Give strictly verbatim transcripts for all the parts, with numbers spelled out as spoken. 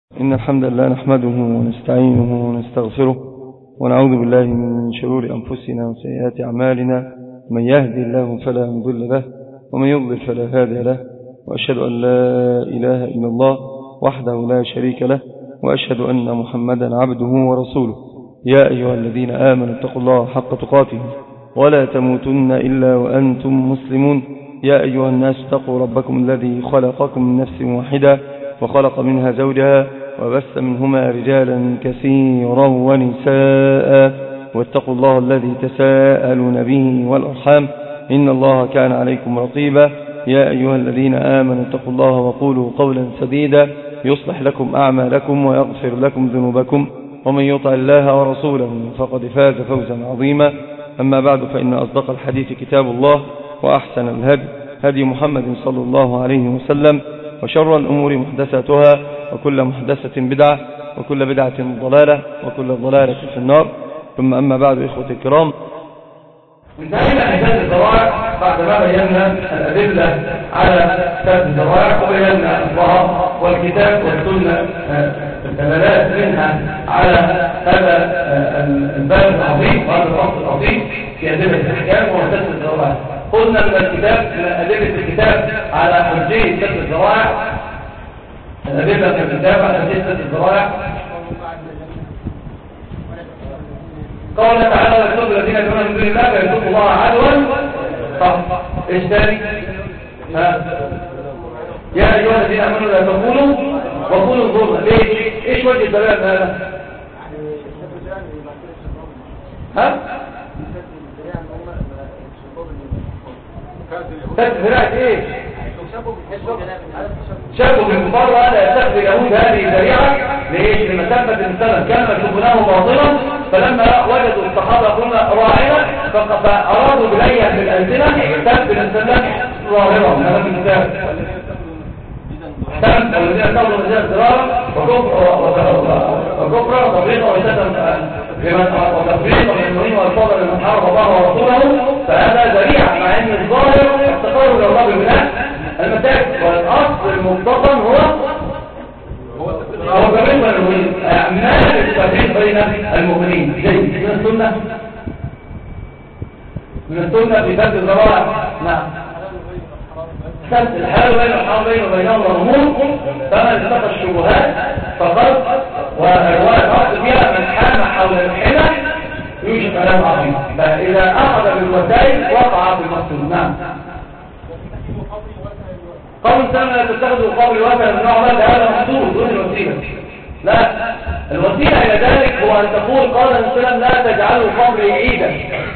إن الحمد لله نحمده ونستعينه ونستغفره ونعوذ بالله من شرور أنفسنا وسيئات أعمالنا. من يهدي الله فلا مضل له ومن يضلل فلا هادي له، وأشهد أن لا إله إلا الله وحده لا شريك له، وأشهد أن محمدا عبده ورسوله. يا أيها الذين آمنوا اتقوا الله حق تقاته ولا تموتن إلا وأنتم مسلمون. يا أيها الناس اتقوا ربكم الذي خلقكم من نفس واحدة وخلق منها زوجها وبث منهما رجالا كثيرا ونساء، واتقوا الله الذي تساءلون به والأرحام إن الله كان عليكم رقيبا. يا أيها الذين آمنوا اتقوا الله وقولوا قولا سديدا يصلح لكم أعمالكم ويغفر لكم ذنوبكم، ومن يطع الله ورسوله فقد فاز فوزا عظيما. أما بعد، فإن أصدق الحديث كتاب الله، وأحسن الهدي هدي محمد صلى الله عليه وسلم، وشر الأمور محدثاتها، وكل محدثة بدعة، وكل بدعة ضلالة، وكل ضلالة في النار. ثم أما بعد، إخوتي الكرام، انتهينا من سد الذرائع بعد ما بينا الأدلة على سد الذرائع، وبينا الظهر والكتاب والسنة الدلالات منها على هذا الباب العظيم وهذا الفصل العظيم في أدلة الأحكام وسد الذرائع. قلنا من الكتاب من أدلة الكتاب على حجية سد الذرائع، الأدلة في الكتاب على حجية سد الذرائع قال تعالى: ويسد الذين يدعون من دون الله فيسدوا الله عدوا. صح. ايش ثاني؟ يا أيها الذين آمنوا لا تقولوا وقولوا انظرنا. ليش؟ ايش وجه الدلالة هذا؟ ها؟ تذكرات ايه؟ شافوا بالكفار ولا يتخذ اليهود هذه الذريعه. ليش؟ لمثابه السلف كانوا يشوفونه باطلا، فلما وجدوا الصحابه قلنا راعنا فارادوا بليه بالالسنه تثبت السلف ظاهرا. هذا في الكتاب احسن الذين اتخذوا الذين اضطرارا وكفرا وتفريطا وتفريطا من المؤمنين والفضل لمن حارب الله ورسوله، فهذا ذريعه، مع ان الظاهر افتقار الى الله بالله المساجد، والاصل المنتظم هو هو كمان اعمال التفريق بين المؤمنين. زي من السنه من السنه في سد الذرائع. نعم، سد الحال بين الحرام بين وبينهم الامور، فمن اتقى الشبهات فقد والروايه الاصل فيها من حام حول الحمى يوجد كلام عظيم، فاذا اخذ بالوسائل وقع في المقصود. نعم، قول سنة لا تتخذوا قول الوثن من نوع ماذا؟ هذا مقصود دون الوسيلة. لا، الوسيلة إلى ذلك هو أن تقول قال السلام لا تجعلوا قبري عيدا،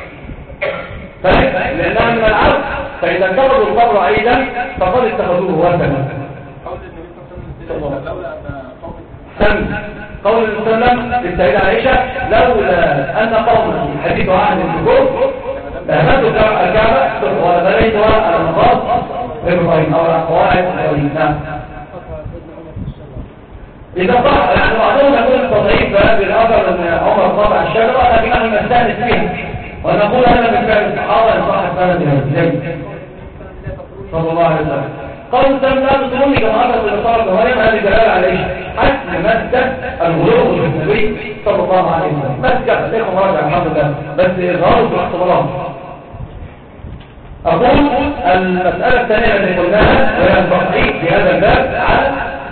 لأنها من العرض، فإذا اتخذوا القبر عيدا فقد اتخذوه وثنا. سمي قول السلام للسيدة عائشة: لولا أن قومه حديث عهد بالكفر فهمتوا الكعبة وبنيتها على المقاص إبراهيم أو قواعد إبراهيم. نعم، إذا صح نحن بعضهم يقول التضعيف بهذه الأثر أن عمر قطع الشجرة، لكن نحن نستأنس بها ونقول هذا من فعل الصحابة إن صح السند هذه صلى الله عليه وسلم. قالوا سلم لا تسلمني كما أثر بالإصارة مريم، هذه دلالة عليه حسن مسكة الغلو بالنبي صلى الله عليه وسلم. مسكة لكم راجع الحمد لله، بس إظهاره في الاختبارات. أقول المسألة الثانية التي قلناها وهي التصحيح في هذا الباب على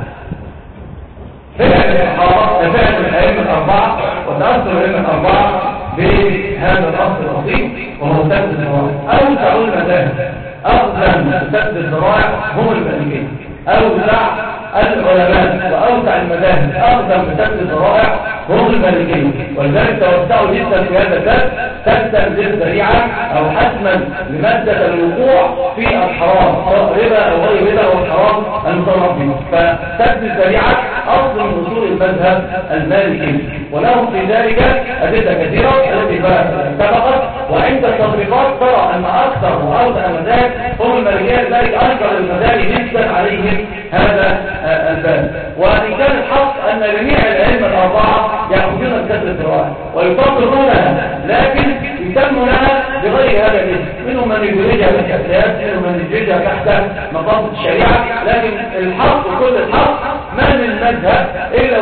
فعل الصحابة، فعل الأئمة الأربعة وتأثر الأئمة الأربعة بهذا الأصل العظيم وهو سد الذرائع. أوسع المذاهب أقدم سد الذرائع هم المالكية، أوسع العلماء وأوسع المذاهب أقدم سد الذرائع هم المالكية، ولذلك توسعوا جدا في هذا الباب سدا للذريعة أو حسما لمادة الوقوع في الحرام سواء ربا أو غير ربا أو الحرام المصرف به. فسد الذريعة أصل من أصول المذهب المالكي، ولهم في ذلك أدلة كثيرة التي سبقت، وعند التطبيقات ترى أن أكثر وأوسع المذاهب هم المالكية، لذلك أنكر المذاهب جدا عليهم هذا الباب. وإن كان الحق أن جميع الأئمة الأربعة يأخذون السد الذرائع ويطبقونها، لكن يسموا لها بغير هذا الاسم. منهم من يدرجها بالكسيات، منهم من يدرجها تحت مقاصد الشريعة، لكن الحق كل الحق ما من مذهب إلا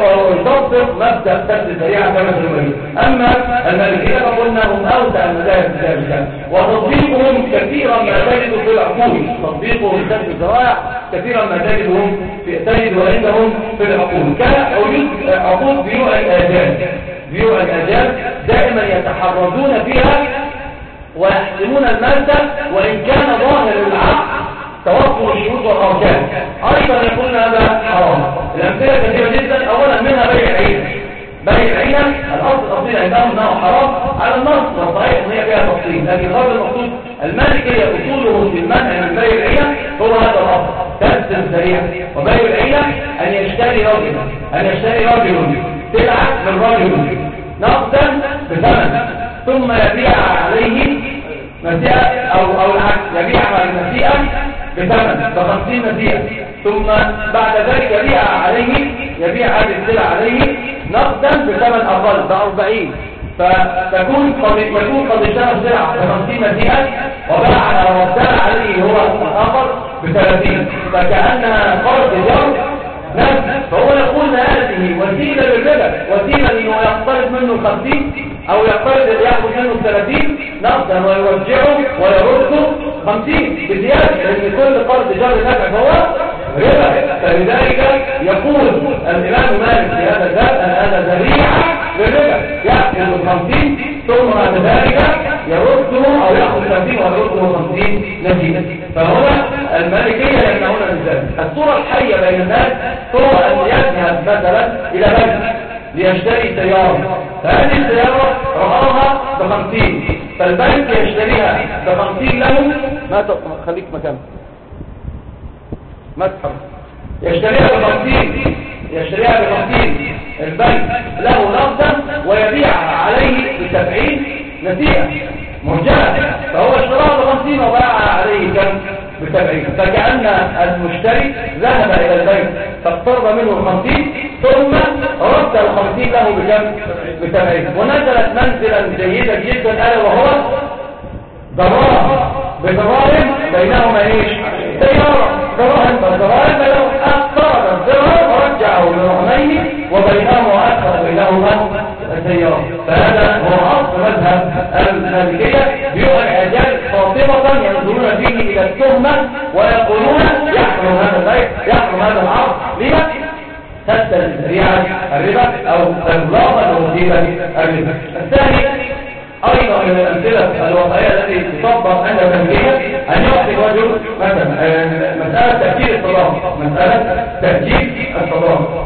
تبدأ تبدأ الذريعة كما تنبغي. أما المالكية فقلنا هم أوسع المذاهب في ذلك، وتطبيقهم كثيرا ما تجد في العقول، تطبيقهم سد الذرائع كثيرا ما تجدهم في تجد عندهم في العقول، كوجود عقود بيوع الآجال. بيوع الآجال دائما يتحرزون فيها ويحسمون المادة وإن كان ظاهر العقد توفر الشروط والأركان، أيضا يقولون هذا حرام. الأمثلة كثيرة جدا، أولا منها بيع العين. بيع العين الأصل الأصيل عندهم أنه حرام على النص، والصحيح أن هي فيها تفصيل، لكن غير المقصود المالكية أصوله في المنع من بيع العين هو هذا الأصل، تسد الذريعة. وبيع العين أن يشتري رجل أن يشتري رجل سلعة من رجل نقدا بثمن، ثم يبيع عليه مسيئة أو أو العكس، يبيعها المسيئة بثمن بخمسين مسيئة، ثم بعد ذلك يبيع عليه يبيع هذه السلعة عليه نقدا بثمن أقل بأربعين، فتكون قد يكون قد اشترى السلعة بخمسين مسيئة وباع وابتاع عليه هو الآخر بثلاثين، فكأنها قرض جر نفس. فهو يقول هذه وسيلة للربا، وسيلة انه يقترض منه خمسين او يقترض ياخذ منه ثلاثين نقدا ويوزعه ويرده خمسين بزيادة، لان كل قرض جر نفع فهو ربا. فلذلك يقول الامام مالك في هذا الباب ان هذا ذريعة للربا، ياخذ الخمسين ثم بعد ذلك يرده او ياخذ ثلاثين ويرده خمسين نتيجة. فهنا المالكية يمنعون من ذلك. الصورة الحية بين الناس هو أن يذهب مثلا إلى بنك ليشتري سيارة، فهذه السيارة رآها بخمسين، فالبنك يشتريها بخمسين له، ما خليك مكانه ما تحب، يشتريها بخمسين يشتريها بخمسين البنك له نقدا ويبيعها عليه بسبعين نسيئة مرجعة، فهو اشتراها بخمسين وباعها عليه كم بسبعين، فكأن المشتري ذهب إلى البيت فاقترض منه الخمسين ثم رد الخمسين له بكم بسبعين، ونزلت منزلا جيدا جدا ألا وهو ضرائب بضرائب بينهما ايش؟ سيارة ضرائب فالضرائب لو اقترض الضرائب ورجعه لرهنين وبينهما أكثر بينهما السيارة. فهذا هو أصل مذهب المالكية، بيوع الأجال خاطبة ينظرون فيه إلى التهمة ويقولون يحرم هذا البيع يحرم هذا العرض. لما؟ تسد الذريعة الربا أو الغلابة الوسيلة الربا. الثاني أيضا من الأمثلة الواقعية التي تطبق عند المالكية أن يعطي الرجل مثلا مسألة تأجيل الصداق، مسألة تأجيل الصداق.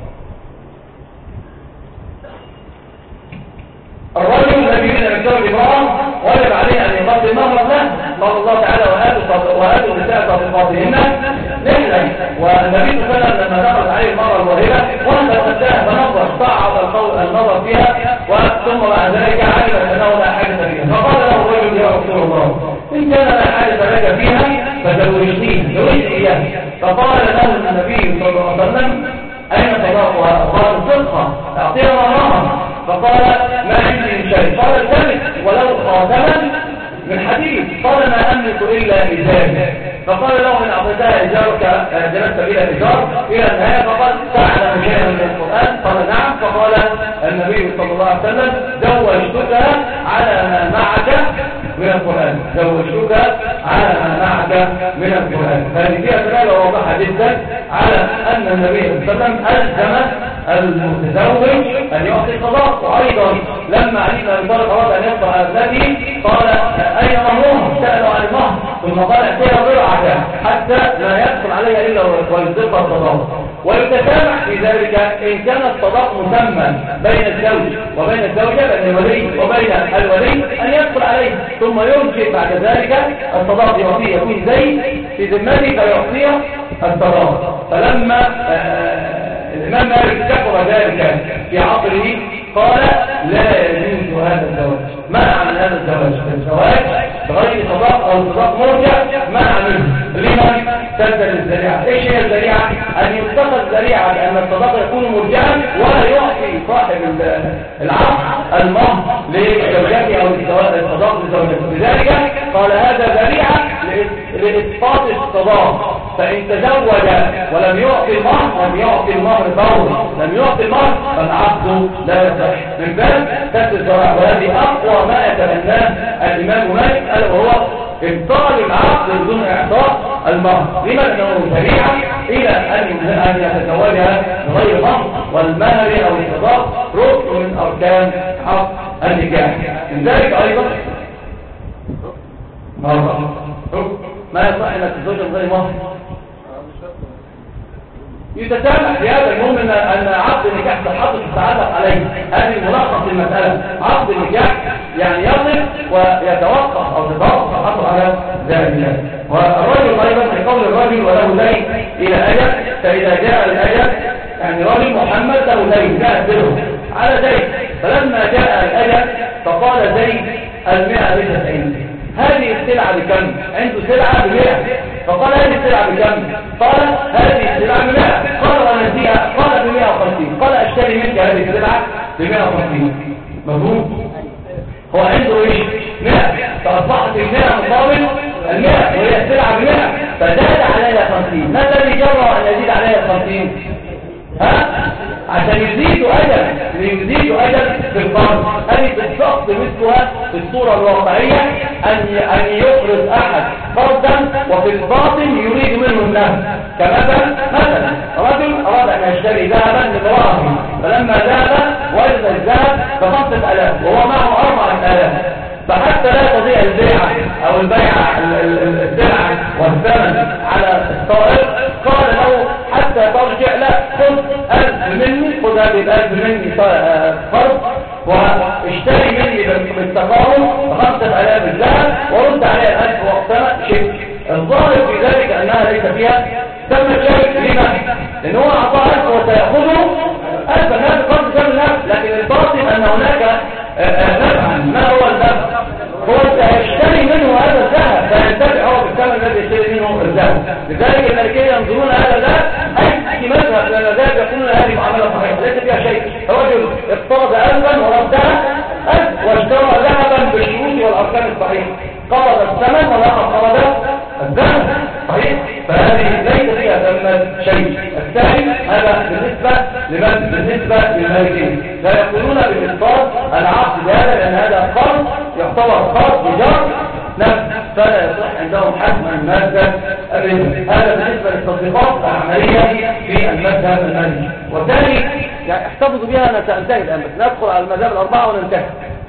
الرجل الذي يريد ان يتزوج امرأة وجب عليه ان يقدم مهرا له، قال الله تعالى وآتوا النساء صدقاتهن نحلا. والنبي صلى الله عليه وسلم لما دخلت عليه المرأة الوهبة وانت وقتها فنظر صعد النظر فيها ثم بعد ذلك علم انه لا حاجة فيها، فقال له الرجل يا رسول الله ان كان لا حاجة لك فيها فزوجنيه زوجني اياها. فقال له النبي صلى الله عليه وسلم اين صداقها؟ قال صدقها اعطيها مهرها. فقال ما عندي من شيء. قال الثالث ولو خاتما من حديد. قال ما أملك إلا إزاري. فقال له من أعطيتها إزارك جلست إلى إزار إلى النهاية. فقال تعلم شيئا من القرآن؟ قال نعم. فقال النبي صلى الله عليه وسلم زوجتك على ما معك من القرآن، زوجتك على ما معك من القرآن. هذه فيها دلالة واضحة جدا على أن النبي صلى الله عليه وسلم ألزم المتزوج أن يعطي صداق. وأيضا لما علي بن أبي طالب أراد أن يقطع ابنته قال أين مهرها؟ سألوا عن المهر ثم قال ائتيها ضرعك حتى لا يدخل عليها إلا ويصدقها الصداق. ويتسامح في ذلك إن كان الصداق مسمى بين الزوج وبين الزوجة، بين الولي وبين الولي أن يدخل عليه ثم يرجع بعد ذلك الصداق يعطيه يكون زي في ذمته فيعطيه الصداق. فلما الإمام مالك ذكر ذلك في عصره قال لا يجوز هذا الزواج، منع من هذا الزواج، الزواج بغير صداق أو صداق مرجع منع منه. لمن؟ سد الذريعة. ايش هي الذريعة؟ أن يتخذ ذريعة لأن الصداق يكون مرجعا ولا يعطي صاحب العقد المهر لزوجته أو الصداق لزوجته. لذلك قال هذا ذريعة لإسقاط الصداق فإن تزوج ولم يعطي المهر لم يعطي المهر فورا لم يعطي المهر فالعقد لا يصح من باب سد الذرائع. وهذه أقوى ما يتبناه الإمام مالك ألا وهو ابطال العقد بدون إعطاء المهر. لما أنه سريعا إلى أن يتزوجها بغير مهر، والمهر أو الصداق ركن من أركان عقد النكاح. من ذلك أيضا ما يصح أن تتزوج بغير مهر يتسامح في هذا. المهم أن عقد النكاح تحط تتعلق عليه. هذه ملخص المسألة. عقد النكاح يعني يصل ويتوقف أو تتوقف تحط على ذلك. والرجل أيضا في قول الرجل وله دين إلى أجل، فإذا جاء الأجل يعني رجل محمد له دين جاء له على دين، فلما جاء الأجل فقال زيد المئة بتسعين، هذه السلعة بكم؟ عنده سلعة بمئة، فقال هذه السلعة بكم؟ قال هذه السلعة بمئة. قال ونسيها، قال بمئة وخمسين. قال اشتري منك هذه السلعة بمئة وخمسين. مفهوم؟ هو عنده ايش؟ مئة، فأصبحت المئة مقابل المئة وهي السلعة بمئة، فزاد عليها خمسين. ما الذي جرى أن يزيد عليها خمسين؟ ها؟ عشان يزيدوا أجل يزيدوا أجل في القرض. هذه بالضبط مثلها في الصورة الواقعية أن أن يقرض أحد قرضا وفي الباطن يريد منه النهب. كمثلا مثلا رجل أراد أن يشتري ذهبا لامرأته، فلما ذهب وجد الذهب بخمسة آلاف وهو معه أربعة آلاف، فحتى لا تضيع البيعة أو البيعة السلعة والثمن على الطائر قال له حتى ترجع لا خذ ألف مني، خذ هذه الألف مني فرض واشتري مني بالتقارب بخمسة آلاف الذهب ورد عليها الألف وقتها شيء. الظاهر في ذلك أنها ليس فيها ثم شيء. لما؟ لأنه هو أعطاه ألف وسيأخذه ألف الناس قرض ثمن النفس، لكن الباطل أن هناك نفعا. ما هو النفع؟ هو سيشتري منه هذا الذهب فينتفع هو بالثمن الذي يشتري منه الذهب. لذلك الملكية ينظرون هذا الذهب أي مذهب لأن الذهب يقولون هذه معاملة صحيحة ليس فيها شيء. رجل اقترض ألفا وردها ألف واشترى ذهبا بالشروط والأركان الصحيحة، قبض الثمن والآخر قبض الذهب صحيح، فهذه ليس فيها ثمن شيء. الثاني هذا بالنسبة لمن؟ بالنسبة للمالكين لا يقولون بإبطال العقد هذا لأن هذا قرض يعتبر قرض بجار نفس، فلا يصح عندهم حتما مادة الربا. هذا بالنسبة للتطبيقات العملية في المذهب المالكي. والثاني يعني احتفظوا بها أنا سأنتهي الآن بس ندخل على المذاهب الأربعة وننتهي.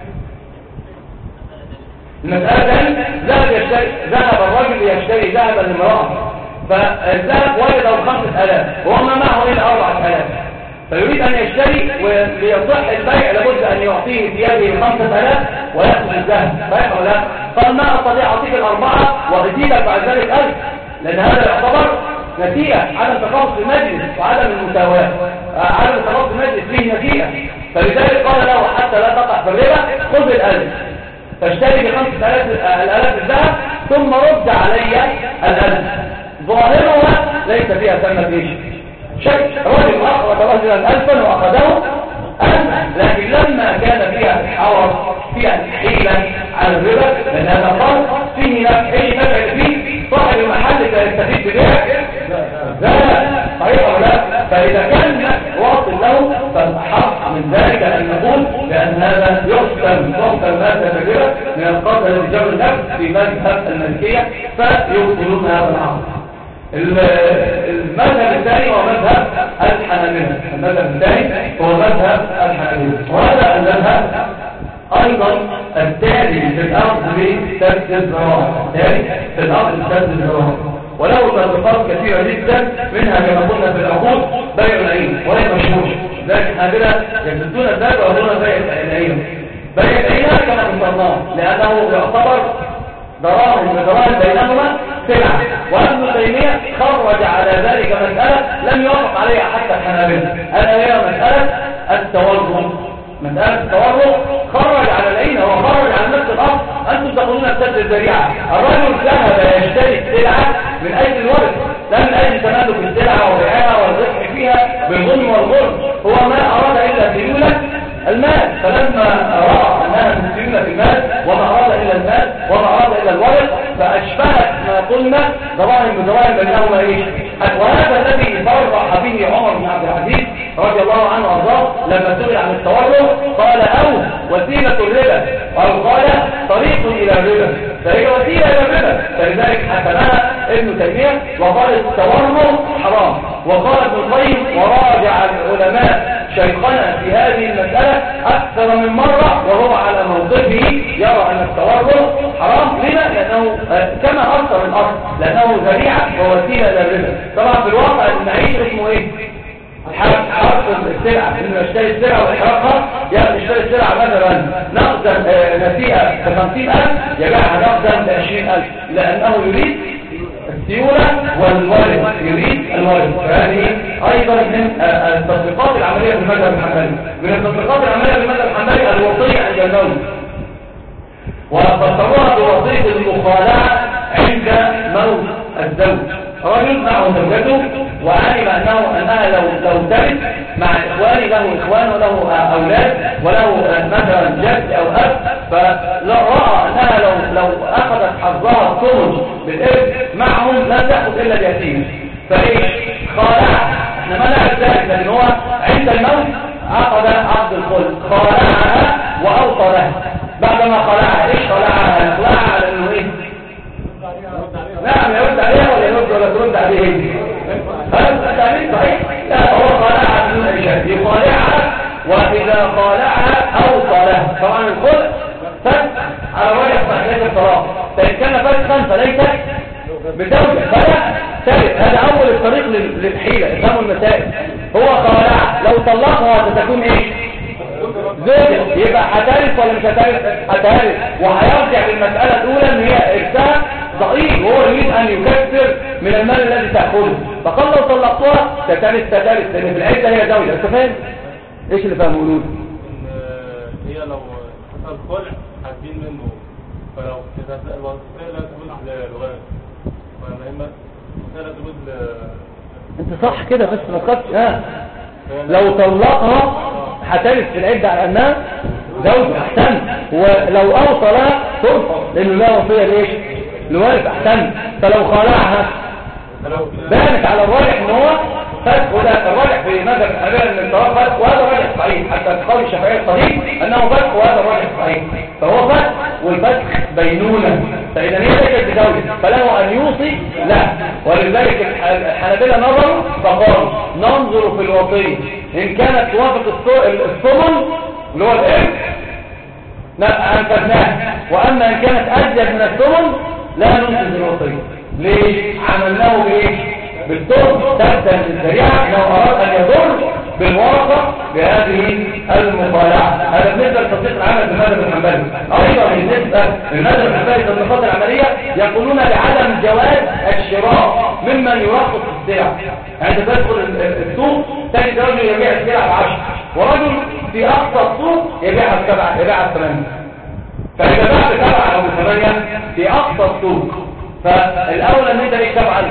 المسألة ثاني ذهب يشتري ذهب الرجل يشتري ذهبا لامرأة، فالذهب وجده خمسة آلاف وما معه إلا أربعة آلاف، فيريد أن يشتري وليصح البيع لابد أن يعطيه في يده خمسة آلاف ويأخذ الذهب. بيع ولا؟ قال ما أستطيع أعطيك الأربعة وأزيدك بعد ذلك ألف، لأن هذا يعتبر نتيجة عدم تخصص المجلس وعدم المساواة. عدم تخصص المجلس فيه نتيجة، فلذلك قال له حتى لا تقع في الربا خذ الألف فاشتري بخمسة آلاف الذهب ثم رد علي الألف. ظاهرها ليس فيها ثمة ايش شيء. رجل أخرج رجلا ألفا وأخذه ألفا، لكن لما كان فيها حور فيها حيلة على الربا لأن هذا قرض فيه نفع فيه صاحب المحل سيستفيد ببيع لا صحيح ولا لا؟ فإذا كان واصل له فالحق من ذلك أن نقول بأن هذا يحسن ضبط المادة الربا من القرض الذي جر النفس في مذهب الملكية فيبطلون هذا العقد. المذهب الثاني هو مذهب الحنابلة. المذهب الثاني هو مذهب الحنابلة، وهذا المذهب أيضا التالي في الأرض بسد الزراعة التالي في الأرض بسد الزراعة وله تطبيقات كثيرة جدا، منها كما قلنا في العقود بيع العين وهي مشهور. ذلك الحنابلة يسدون الذهب ويقولون بيع العين. بيع العين كما ذكرناه لأنه يعتبر دراهم ودراهم بينهما سلعة، وابن تيمية خرج على ذلك مسألة لم يوافق عليها حتى الحنابلة، ألا هي مسألة التورق. مسألة التورق خرج على العين وخرج على نفس الأرض. أنتم تقولون السد الذريعة. الرجل ذهب يشتري السلعة من أجل الورث لا من أجل تملك السلعة وبيعها والربح فيها بالظلم والغرب. هو ما أراد إلا سيولة المال، فلما رأى أنها سيولة المال وما أراد إلا المال وما أراد إلا الورث فأشبهت ما قلنا ظواهر بظواهر بينهما ايش؟ وهذا الذي صرح به عمر بن عبد العزيز رضي الله عنه وارضاه لما سئل عن التورع قال او وسيله الربا او قال طريق الى الربا، فهي وسيله الى الربا، فلذلك حكمها ابن تيميه وقال التورع حرام. وقال ابن القيم وراجع العلماء شيخنا في هذه المساله اكثر من مره وهو على موقفه يرى ان التورع حرام. لما؟ لانه كما اثر الاصل لانه ذريعه ووسيله الى الربا. طبعا في الواقع المعيش اسمه ايه؟ حرق السلعة، انه يشتري السلعة ويحرقها، يعني يشتري السلعة مثلا نقدا نسيئة بخمسين ألف يبيعها نقدا بعشرين ألف لأنه يريد السيولة والوارد، يريد الوارد. فهذه أيضا من التطبيقات العملية في المذهب الحنبلي. من التطبيقات العملية في المذهب الحنبلي الوصية عند الموت، وفسروها بوصية المخالعة عند موت الزوج. رجل معه زوجته وعلم انه انها لو لو ترث مع اخوانه، له اخوان وله اولاد وله مثلا جد او اب، فراى انها لو لو اخذت حظها الثمن بالارث معهم لا تاخذ الا اليتيم، فايش؟ خالعها. احنا ما نعرف ذلك، لكن هو عند الموت عقد عقد الخلع، خالعها واوصى لها. بعدما خلعها ايش خلعها؟ يخلعها على انه ايه؟ نعم يرد عليها ولا يرد ولا ترد عليه؟ هذا التعليم صحيح؟ لا، هو خالعها بدون اي شيء، يخالعها واذا خالعها اوصى لها. طبعا الخلع فسخ على وجه صحيح الطلاق، فان كان فسخا فليس بزوجه فلا ثالث. هذا اول الطريق للحيله، افهموا المسائل. هو خالعها، لو طلقها ستكون ايه؟ زوجة، يبقى هتارث ولا مش هتارث؟ هتارث، وهيرجع للمسألة الأولى إن هي إرثها ضئيل وهو يريد أن يكثر من المال الذي تأخذه، فقال لو طلقتها تتارث تتارث لأن في العدة هي زوجة. أنت فاهم؟ إيش اللي فاهمه قولوا؟ هي لو حصل خلع هتدين منه، فلو الوصية لا تجوز للغاية، فلا إما لا تجوز ل... أنت صح كده بس ما تخافش. ها لو طلقها هترث في العدة على أنها زوجة أحسن، ولو أوصى لها ترفض لأنه لا وصية ليش؟ لوارث أحسن. فلو خالعها بانت على الراجح إن هو فسخ، وده الراجح في مذهب الحنابلة أن الطلاق فسخ، وهذا الراجح صحيح، حتى في قول الشافعي الصحيح أنه فسخ وهذا الراجح صحيح. فهو فسخ والفسخ بينونة، فإذا هي ليست بزوجة فله أن يوصي لا. ولذلك الحنابلة نظروا فقالوا ننظر في الوصية إن كانت توافق الثمن اللي هو الإرث أنفذناه، وأما إن كانت أزيد من الثمن لا ننفذ الوصية. ليه؟ عملناه بإيه؟ بالثمن تبدأ الذريعة لو أراد أن يضر بالورثة بهذه المخالعة. هذا بالنسبة لتطبيق العمل بالمذهب الحنبلي. أيضا بالنسبة للمذهب الحنبلي التطبيقات العملية يقولون بعدم جواز الشراء ممن يرخص السلع. يعني تدخل السوق تجد رجل يبيع السلع بعشر ورجل في أقصى السوق يبيعها بسبعة يبيعها بثمانية، فإذا باع بسبعة أو بثمانية في أقصى السوق فالأولى أن أنت إيش تفعل؟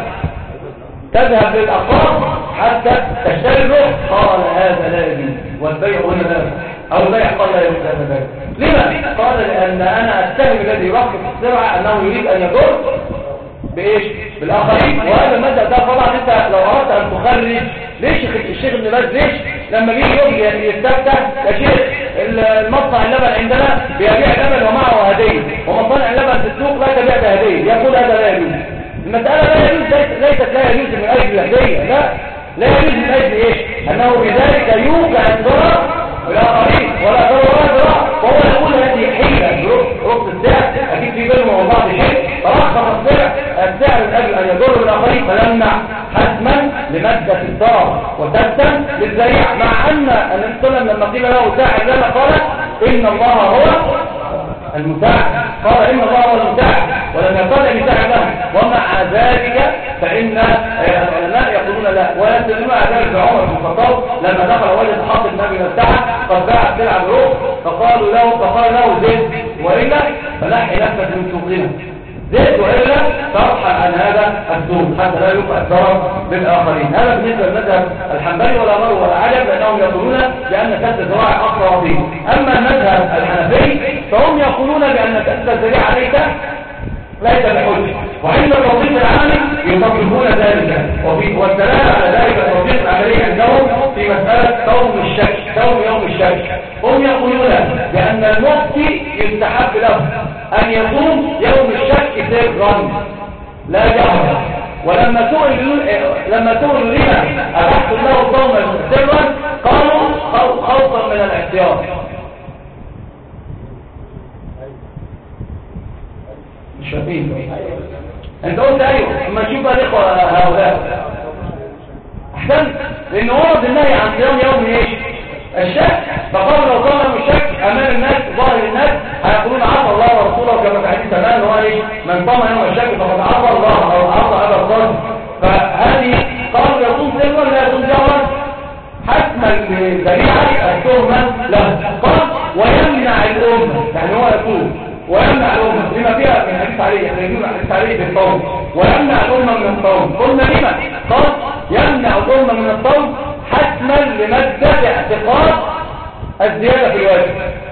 تذهب للأقراض حتى تشتري الرخص. قال هذا لا يجوز والبيع هنا لا يجوز، أو البيع قال لا يجوز هذا البيع. لما؟ قال لأن أنا أتهم الذي يرخص السلعة أنه يريد أن يضر بإيش؟ بالآخرين. وهذا المبدأ ده طبعا أنت لو أردت أن تخرج ليش الشيخ ابن باز ليش لما بيجي يوم يستفتح يا شيخ المصنع اللبن عندنا بيبيع لبن ومعه هدية ومصانع اللبن في السوق لا تبيع بهدية، يقول هذا لا يجوز. المسألة لا يجوز ليست لا يجوز من أجل الهدية، لا لا يجوز من أجل إيش؟ أنه بذلك يوقع الضرر بالآخرين ولا ضرر ولا ضرر. وهو يقول هذه حيلة رخص السعر أكيد في بينهم وبعض شيء، فرخص السعر السعر من أجل أن يضر بالآخرين فيمنع حتما لمادة الضرر وتبتا للذريعة. مع أن النبي صلى الله عليه وسلم لما قيل له ساعد لنا قال إن الله هو المساعد، قال إن الله هو المساعد ولم يقل أن يساعد له. ومع ذلك فإن العلماء يقولون لا، ويستدلون على ذلك بعمر بن الخطاب لما دخل وجد حاط النبي الساعة قد باع السلعة برخص فقالوا له فقال له زيد وإلا فلحي نفسك من سوقنا، زيد وإلا ترحل عن هذا السوق حتى لا يوقع الضرر بالآخرين. هذا بالنسبة للمذهب الحنبلي ولا مر ولا عجب لأنهم يقولون بأن كسب الزراعة أقوى وفيه. أما المذهب الحنفي فهم يقولون بأن كسب الزراعة ليس ليس بحجة، وعند التوظيف العام يطبقون ذلك، وفي والدلالة على ذلك التطبيق العملي عندهم في مسألة صوم الشك، صوم يوم الشك. هم يقولون بأن المفتي يستحب له أن يصوم يوم الشك سرا لا جهرا، ولما سئلوا لما سئلوا لما أبحث له الصوم سرا قالوا خوفا من الاحتياط. مش فاهمين انت قلت ايوه، اما نشوف بقى الاخوه هؤلاء احسن، لان ورد النهي عن صيام يوم ايش؟ الشك. فقالوا لو صام يوم الشك امام الناس ظاهر الناس هيقولون عصى الله ورسوله كما في حديث تمام هو ايه؟ من صام يوم الشك فقد عصى الله او عصى ابا القاسم. فهذه قالوا يصوم سرا لا يصوم جهرا حتما لذريعه التهمه له. قال ويمنع الامه، يعني هو يقول ويمنع الأمة لما فيها من حديث عليه، يحتاجون حديث عليه بالصوم، ويمنع الأمة من الصوم. قلنا لما؟ قال يمنع الأمة من الصوم حتما لمادة اعتقاد الزيادة في الواجب.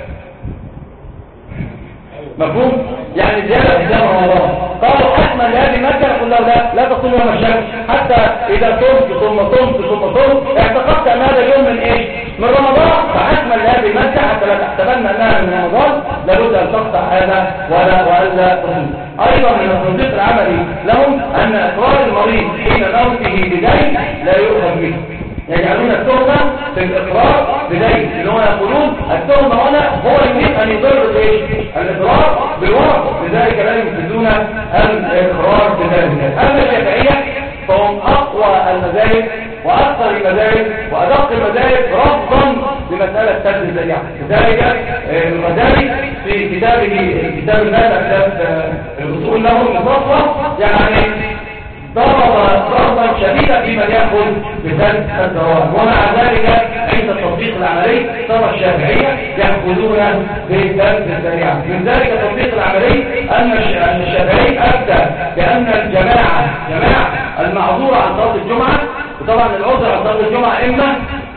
مفهوم؟ يعني زيادة في صيام رمضان. قالوا حتما لهذه المادة نقول له لا لا تصوم يوم الشك، حتى إذا صمت ثم صمت ثم صمت اعتقدت أن هذا اليوم من إيش؟ من رمضان، فحتما لهذه المادة حتى لا تحسبن أنها من رمضان لابد أن تقطع هذا ولا وألا تصوم. أيضا من التطبيق العملي لهم أن إقرار المريض حين موته بدين لا يؤخذ به. يجعلون التهمة في الإقرار بدين، اللي هو يقولون التهمة هنا هو يريد أن يضر بإيش؟ الإقرار بالورق، لذلك لا يمكنون الإقرار بذلك. أما الشافعية فهم أقوى المذاهب وأكثر المذاهب وأدق المذاهب رفضا لمسألة سد الذريعة. لذلك الغزالي في كتابه كتاب المادة كتاب الأصول له المفصل يعني ضرب ضربا شديدا في من يأخذ بسد الزواج، ومع ذلك عند التطبيق العملي ترى الشافعية يأخذون بسد الذريعة. من ذلك التطبيق العملي أن الشافعي أفتى بأن الجماعة جماعة المعذورة عن صلاة الجمعة، وطبعا العذر عن صلاة الجمعة إما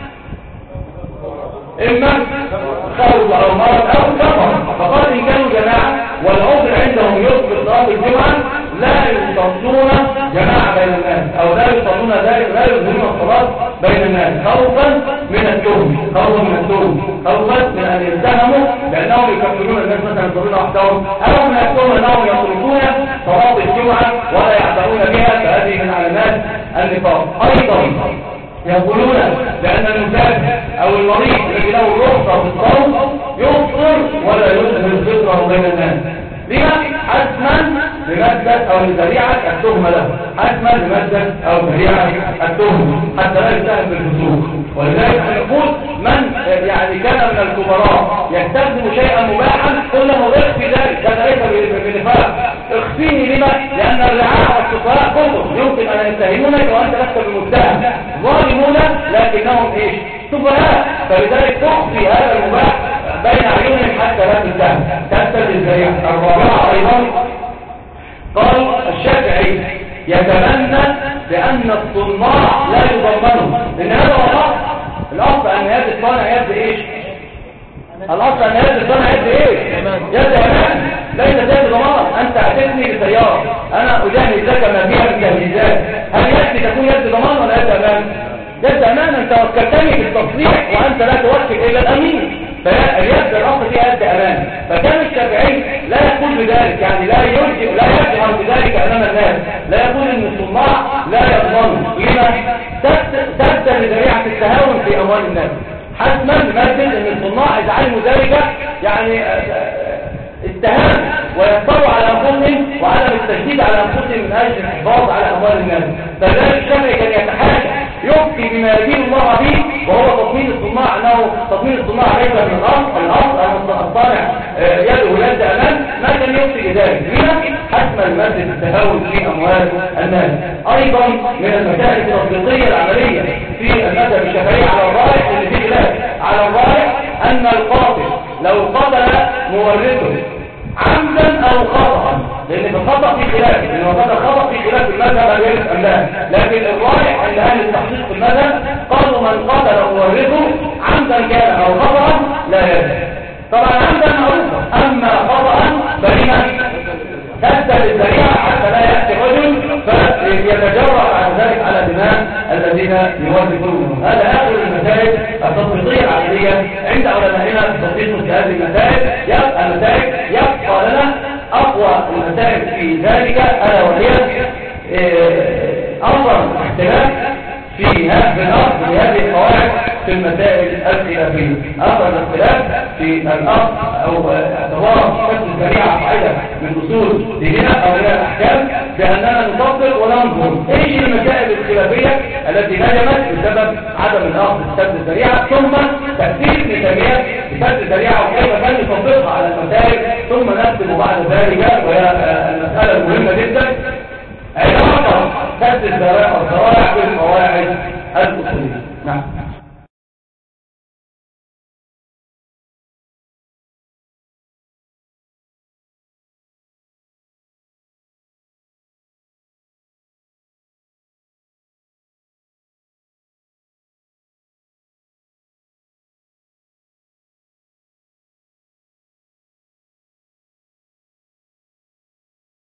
إما خوف أو مرض أو سفر، فقال إن كانوا جماعة والعذر عندهم يثبت صلاة الجمعة لا يصلون جماعة بين الناس، أو لا يصلون ذلك لا يظهرون الصلاة بين الناس خوفا من التهم، خوفا من التهم، خوفا من أن يتهموا لأنهم يكفرون الناس مثلا يصلون وحدهم، أو من التهم أنهم يتركون صلاة الجمعة ولا يعتبرون بها، فهذه من علامات النفاق. أيضا يقولون بأن المسافر أو المريض الذي له الرخصة في الصوم يفطر ولا يظهر فطره بين الناس. لما؟ حتما لمادة أو لذريعة التهمة له، حتما لمادة أو ذريعة التهمة حتى لا يتهم بالفسوق. ولذلك نقول من يعني كان من الكبراء يستخدم شيئا مباحا قل له اخفي ذلك، هذا ليس بنفاق، اخفيه. لما؟ لأن الرعاة والسفراء كفر، يمكن أن يتهمونك وأنت لست بمتهم، ظالمون لكنهم ايش؟ سفراء، فلذلك تخفي هذا المباح بين عيونهم حتى لا تتهم، تأتي الذريعة. الرابعة أيضا قال الشافعي يتمنى بأن الصناع لا يضمنوا، لأن هذا هو الأصل. الأصل أن يد الصانع يد إيش؟ الأصل أن يد الصانع يد إيش؟ يد أمان، ليس يد ضمان. أنت أتتني بسيارة أنا أجهز لك ما فيها من تجهيزات، هل يد تكون يد ضمان ولا يد أمان؟ يد أمان. أنت وكلتني بالتصليح وأنت لا توكل إلا الأمين، فاليد الأصل فيها يد أمان. فكان الشافعي لا يقول بذلك، يعني لا يرجع لا يظهر بذلك أمام الناس، لا يقول إن الصناع لا يضمن. لما؟ تبدأ لذريعة التهاون في أموال الناس، حتما لمادة إن الصناع إذا علموا ذلك يعني اتهام ويضطروا على أنفسهم وعدم التشديد على أنفسهم من أجل الحفاظ على أموال الناس. فذلك الشافعي كان يتحاشى يفتي بما يدين الله به، وهو تطمين الصناع، أنه تطمين الصناع ليس من الأصل، الأصل أن الصانع يده يد أمان، ما كان يفتي بذلك. لما؟ حتما مادة التهاون في أموال الناس. أيضا من المسائل التطبيقية العملية في المذهب الشافعي على الراجح اللي فيه خلاف، على الراجح أن القاتل لو قتل مورثه عمدا او خطأ، لان في الخطأ في خلاف، لان وقت الخطأ في خلاف في المذهب هل يرث ام لا، لكن الراجح عند اهل التحقيق في المذهب قالوا من قتل مورثه عمدا كان او خطأ لا يرث. طبعا عمدا معروفه، اما خطأ فلما تبدأ الذريعة حتى لا يأتي رجل عملية عند علمائنا تطبيق هذه المسائل، يبقى النتائج يبقى لنا أقوى النتائج في ذلك ألا وهي أفضل اختلاف في هذا الأصل بهذه القواعد في المسائل الخلافية. أفضل الاختلاف في الأصل أو اعتبار كتب الشريعة قاعدة من أصول ديننا أو من الأحكام بأننا نطبق وننظر إيش المسائل الخلافية التي نجمت بسبب عدم الأخذ بكتب الشريعة، ثم تأثير ابن تيمية بكتب الشريعة وكيف كان يطبقها على المسائل، ثم نكتب بعد ذلك، وهي المسألة المهمة جدا، علاقة كتب الشريعة والشرائع بالقواعد الأصولية. نعم.